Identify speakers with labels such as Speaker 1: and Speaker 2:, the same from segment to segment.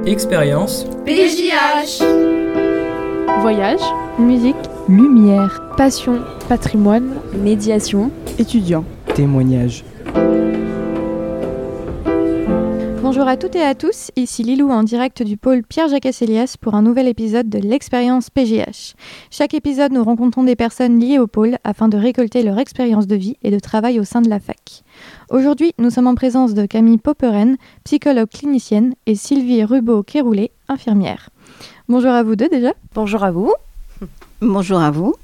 Speaker 1: Expérience
Speaker 2: PJH.
Speaker 3: Voyage,
Speaker 4: musique,
Speaker 3: lumière, passion, patrimoine,
Speaker 4: médiation,
Speaker 3: étudiants.
Speaker 5: Témoignage.
Speaker 4: Bonjour à toutes et à tous, ici Lilou en direct du pôle Pierre-Jacques-Asselias pour un nouvel épisode de l'expérience PJH. Chaque épisode, nous rencontrons des personnes liées au pôle afin de récolter leur expérience de vie et de travail au sein de la fac. Aujourd'hui, nous sommes en présence de Camille Popperen, psychologue clinicienne, et Sylvie Rubaud-Kéroulet, infirmière. Bonjour à vous deux déjà.
Speaker 6: Bonjour à vous.
Speaker 2: Bonjour à vous.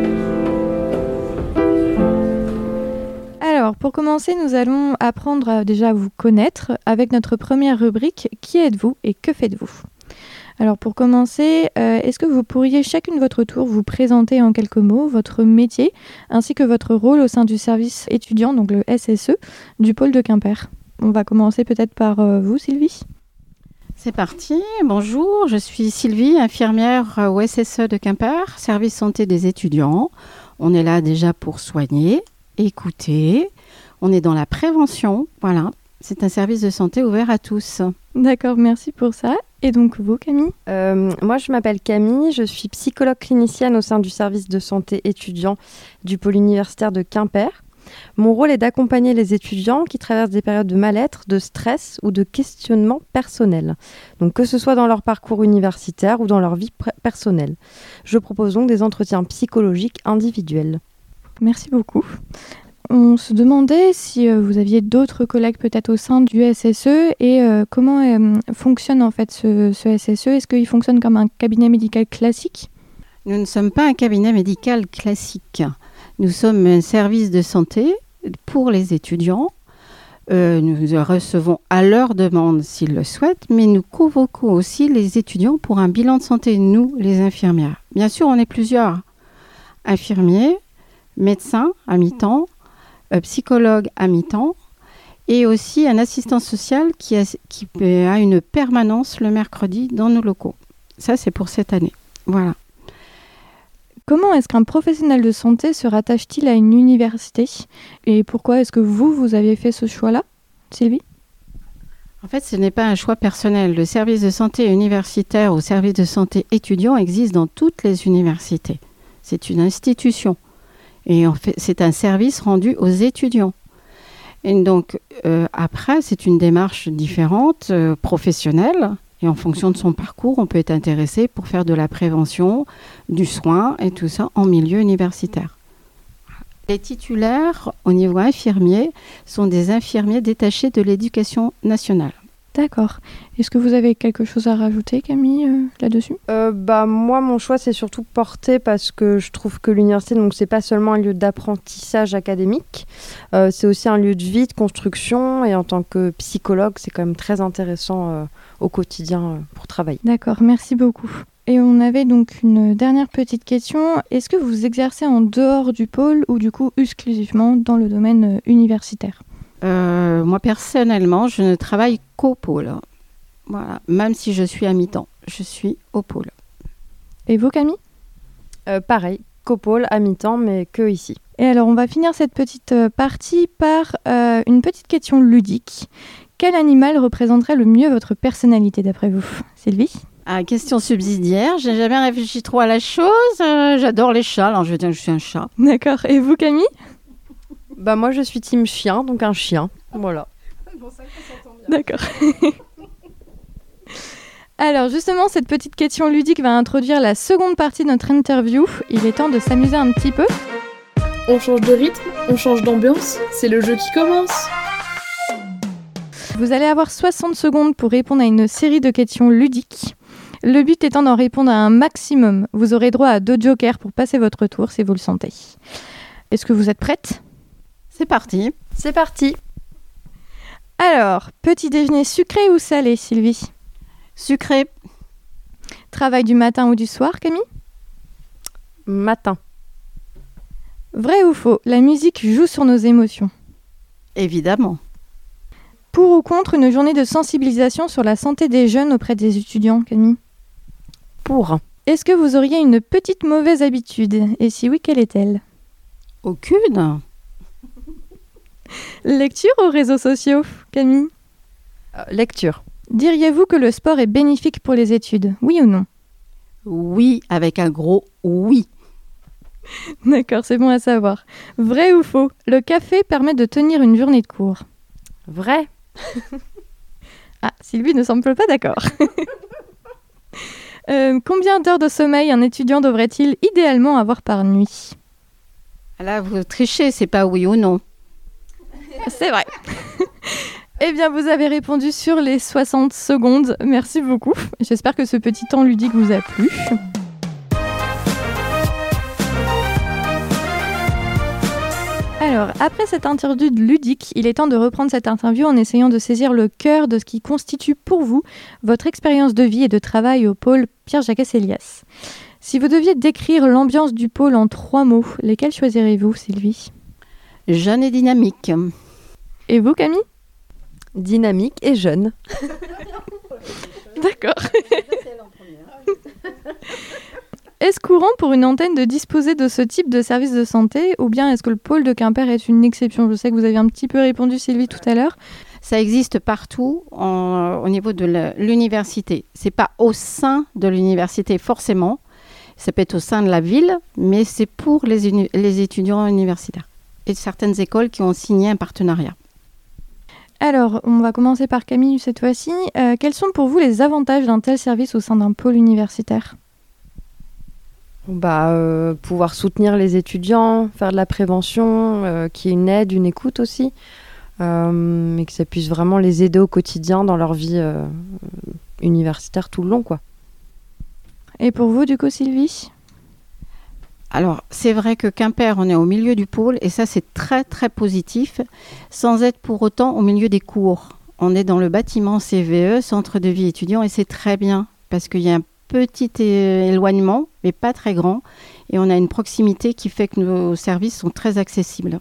Speaker 4: Alors, pour commencer, nous allons apprendre déjà à vous connaître avec notre première rubrique « Qui êtes-vous et que faites-vous » Alors, pour commencer, est-ce que vous pourriez chacune de votre tour vous présenter en quelques mots votre métier ainsi que votre rôle au sein du service étudiant, donc le SSE, du pôle de Quimper? On va commencer peut-être par vous, Sylvie.
Speaker 2: C'est parti. Bonjour, je suis Sylvie, infirmière au SSE de Quimper, service santé des étudiants. On est là déjà pour soigner, écouter. On est dans la prévention, voilà. C'est un service de santé ouvert à tous.
Speaker 4: D'accord, merci pour ça. Et donc vous, Camille?
Speaker 6: Moi, je m'appelle Camille, je suis psychologue clinicienne au sein du service de santé étudiant du pôle universitaire de Quimper. Mon rôle est d'accompagner les étudiants qui traversent des périodes de mal-être, de stress ou de questionnement personnel. Donc que ce soit dans leur parcours universitaire ou dans leur vie personnelle. Je propose donc des entretiens psychologiques individuels.
Speaker 4: Merci beaucoup. On se demandait si vous aviez d'autres collègues peut-être au sein du SSE et comment fonctionne en fait ce SSE. Est-ce qu'il fonctionne comme un cabinet médical classique?
Speaker 2: Nous ne sommes pas un cabinet médical classique. Nous sommes un service de santé pour les étudiants. Nous recevons à leur demande s'ils le souhaitent, mais nous convoquons aussi les étudiants pour un bilan de santé, nous, les infirmières. Bien sûr, on est plusieurs infirmiers, médecins à mi-temps, psychologue à mi-temps et aussi un assistant social qui a une permanence le mercredi dans nos locaux. Ça, c'est pour cette année. Voilà.
Speaker 4: Comment est-ce qu'un professionnel de santé se rattache-t-il à une université? Et pourquoi est-ce que vous aviez fait ce choix-là, Sylvie?
Speaker 2: En fait, ce n'est pas un choix personnel. Le service de santé universitaire ou service de santé étudiant existe dans toutes les universités. C'est une institution. Et en fait, c'est un service rendu aux étudiants. Et donc, après, c'est une démarche différente, professionnelle. Et en fonction de son parcours, on peut être intéressé pour faire de la prévention, du soin et tout ça en milieu universitaire. Les titulaires au niveau infirmier sont des infirmiers détachés de l'éducation nationale.
Speaker 4: D'accord. Est-ce que vous avez quelque chose à rajouter, Camille, là-dessus?
Speaker 6: Moi, mon choix, c'est surtout porté parce que je trouve que l'université, donc, c'est pas seulement un lieu d'apprentissage académique, c'est aussi un lieu de vie, de construction. Et en tant que psychologue, c'est quand même très intéressant au quotidien pour travailler.
Speaker 4: D'accord, merci beaucoup. Et on avait donc une dernière petite question. Est-ce que vous exercez en dehors du pôle ou du coup exclusivement dans le domaine universitaire?
Speaker 2: Moi, personnellement, je ne travaille qu'au pôle. Voilà. Même si je suis à mi-temps, je suis au pôle.
Speaker 4: Et vous, Camille?
Speaker 6: Pareil, qu'au pôle, à mi-temps, mais que ici.
Speaker 4: Et alors, on va finir cette petite partie par une petite question ludique. Quel animal représenterait le mieux votre personnalité, d'après vous, Sylvie?
Speaker 2: Question subsidiaire, j'ai jamais réfléchi trop à la chose. J'adore les chats, alors je vais dire que je suis un chat.
Speaker 4: D'accord. Et vous, Camille?
Speaker 6: Moi, je suis team chien, donc un chien. Voilà.
Speaker 3: C'est pour ça qu'on s'entend bien.
Speaker 4: D'accord. Alors, justement, cette petite question ludique va introduire la seconde partie de notre interview. Il est temps de s'amuser un petit peu.
Speaker 3: On change de rythme, on change d'ambiance, c'est le jeu qui commence.
Speaker 4: Vous allez avoir 60 secondes pour répondre à une série de questions ludiques. Le but étant d'en répondre à un maximum. Vous aurez droit à 2 jokers pour passer votre tour si vous le sentez. Est-ce que vous êtes prête?
Speaker 2: C'est parti.
Speaker 6: C'est parti.
Speaker 4: Alors, petit déjeuner sucré ou salé, Sylvie?
Speaker 2: Sucré.
Speaker 4: Travail du matin ou du soir, Camille?
Speaker 6: Matin.
Speaker 4: Vrai ou faux, la musique joue sur nos émotions?
Speaker 2: Évidemment.
Speaker 4: Pour ou contre une journée de sensibilisation sur la santé des jeunes auprès des étudiants, Camille?
Speaker 6: Pour.
Speaker 4: Est-ce que vous auriez une petite mauvaise habitude? Et si oui, quelle est-elle?
Speaker 2: Aucune.
Speaker 4: Lecture ou réseaux sociaux, Camille?
Speaker 6: Lecture.
Speaker 4: Diriez-vous que le sport est bénéfique pour les études, oui ou non?
Speaker 2: Oui, avec un gros oui.
Speaker 4: D'accord, c'est bon à savoir. Vrai ou faux? Le café permet de tenir une journée de cours.
Speaker 6: Vrai?
Speaker 4: Ah, Sylvie ne semble pas d'accord. Combien d'heures de sommeil un étudiant devrait-il idéalement avoir par nuit?
Speaker 2: Là, vous trichez, c'est pas oui ou non.
Speaker 4: C'est vrai. Eh bien, vous avez répondu sur les 60 secondes. Merci beaucoup. J'espère que ce petit temps ludique vous a plu. Alors, après cette interview ludique, il est temps de reprendre cette interview en essayant de saisir le cœur de ce qui constitue pour vous votre expérience de vie et de travail au pôle Pierre-Jaquesse-Elias. Si vous deviez décrire l'ambiance du pôle en 3 mots, lesquels choisirez-vous, Sylvie?
Speaker 2: Jeune et dynamique.
Speaker 4: Et vous, Camille?
Speaker 6: Dynamique et jeune.
Speaker 4: D'accord. Est-ce courant pour une antenne de disposer de ce type de service de santé ou bien est-ce que le pôle de Quimper est une exception? Je sais que vous avez un petit peu répondu, Sylvie, tout à l'heure.
Speaker 2: Ça existe partout au niveau de l'université. C'est pas au sein de l'université forcément. Ça peut être au sein de la ville, mais c'est pour les étudiants universitaires et certaines écoles qui ont signé un partenariat.
Speaker 4: Alors, on va commencer par Camille cette fois-ci. Quels sont pour vous les avantages d'un tel service au sein d'un pôle universitaire?
Speaker 6: Pouvoir soutenir les étudiants, faire de la prévention, qu'il y ait une aide, une écoute aussi, et que ça puisse vraiment les aider au quotidien dans leur vie universitaire tout le long, quoi.
Speaker 4: Et pour vous, du coup, Sylvie?
Speaker 2: Alors, c'est vrai que Quimper, on est au milieu du pôle et ça, c'est très, très positif, sans être pour autant au milieu des cours. On est dans le bâtiment CVE, Centre de vie étudiant, et c'est très bien parce qu'il y a un petit éloignement, mais pas très grand, et on a une proximité qui fait que nos services sont très accessibles.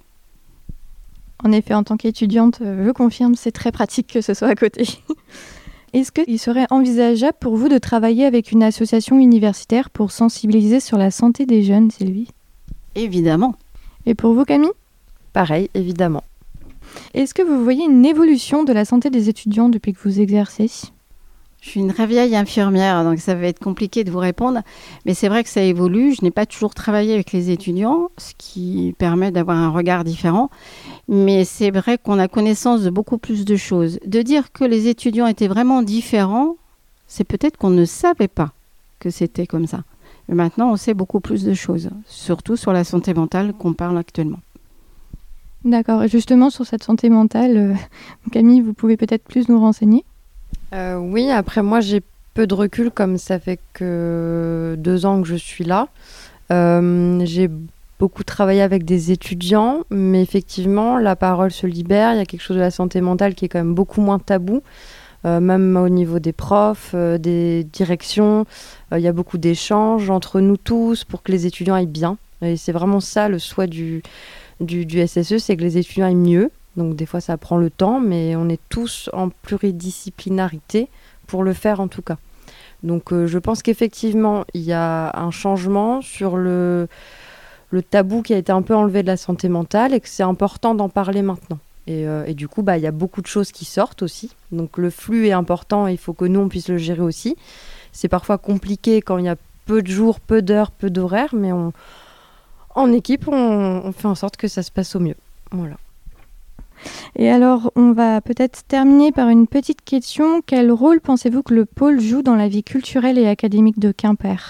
Speaker 4: En effet, en tant qu'étudiante, je confirme, c'est très pratique que ce soit à côté. Est-ce qu'il serait envisageable pour vous de travailler avec une association universitaire pour sensibiliser sur la santé des jeunes, Sylvie?
Speaker 2: Évidemment.
Speaker 4: Et pour vous, Camille?
Speaker 6: Pareil, évidemment.
Speaker 4: Est-ce que vous voyez une évolution de la santé des étudiants depuis que vous exercez?
Speaker 2: Je suis une très vieille infirmière, donc ça va être compliqué de vous répondre. Mais c'est vrai que ça évolue. Je n'ai pas toujours travaillé avec les étudiants, ce qui permet d'avoir un regard différent. Mais c'est vrai qu'on a connaissance de beaucoup plus de choses. De dire que les étudiants étaient vraiment différents, c'est peut-être qu'on ne savait pas que c'était comme ça. Mais maintenant, on sait beaucoup plus de choses, surtout sur la santé mentale qu'on parle actuellement.
Speaker 4: D'accord. Et justement, sur cette santé mentale, Camille, vous pouvez peut-être plus nous renseigner?
Speaker 6: Oui, après moi j'ai peu de recul comme ça fait que 2 ans que je suis là. J'ai beaucoup travaillé avec des étudiants, mais effectivement la parole se libère, il y a quelque chose de la santé mentale qui est quand même beaucoup moins tabou, même au niveau des profs, des directions, il y a beaucoup d'échanges entre nous tous pour que les étudiants aillent bien. Et c'est vraiment ça le souhait du SSE, c'est que les étudiants aillent mieux. Donc des fois ça prend le temps, mais on est tous en pluridisciplinarité pour le faire en tout cas. Donc je pense qu'effectivement il y a un changement sur le tabou qui a été un peu enlevé de la santé mentale et que c'est important d'en parler maintenant. Et du coup il y a beaucoup de choses qui sortent aussi. Donc le flux est important et il faut que nous on puisse le gérer aussi. C'est parfois compliqué quand il y a peu de jours, peu d'heures, peu d'horaires, mais en équipe on fait en sorte que ça se passe au mieux. Voilà.
Speaker 4: Et alors, on va peut-être terminer par une petite question. Quel rôle pensez-vous que le pôle joue dans la vie culturelle et académique de Quimper?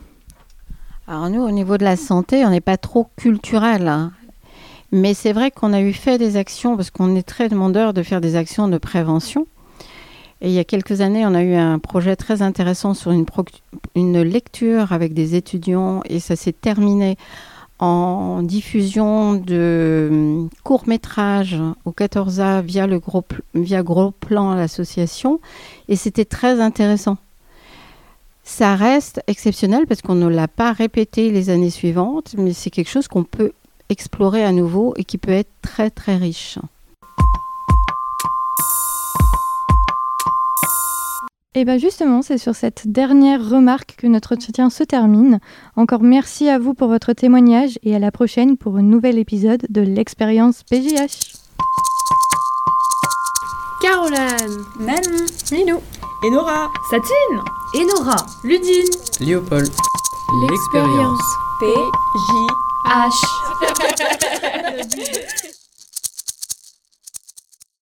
Speaker 2: Alors nous, au niveau de la santé, on n'est pas trop culturel, hein. Mais c'est vrai qu'on a fait des actions, parce qu'on est très demandeur de faire des actions de prévention. Et il y a quelques années, on a eu un projet très intéressant sur une lecture avec des étudiants, et ça s'est terminé en diffusion de courts-métrages au 14A via Gros Plan, l'association. Et c'était très intéressant. Ça reste exceptionnel parce qu'on ne l'a pas répété les années suivantes, mais c'est quelque chose qu'on peut explorer à nouveau et qui peut être très très riche.
Speaker 4: Et bien justement, c'est sur cette dernière remarque que notre entretien se termine. Encore merci à vous pour votre témoignage et à la prochaine pour un nouvel épisode de l'expérience PJH.
Speaker 3: Caroline!
Speaker 6: Anne,
Speaker 1: Manon,
Speaker 6: Lilou,
Speaker 5: Enora,
Speaker 3: Satine,
Speaker 1: Enora,
Speaker 3: Ludine,
Speaker 7: Léopold.
Speaker 3: l'expérience.
Speaker 1: P, J, H.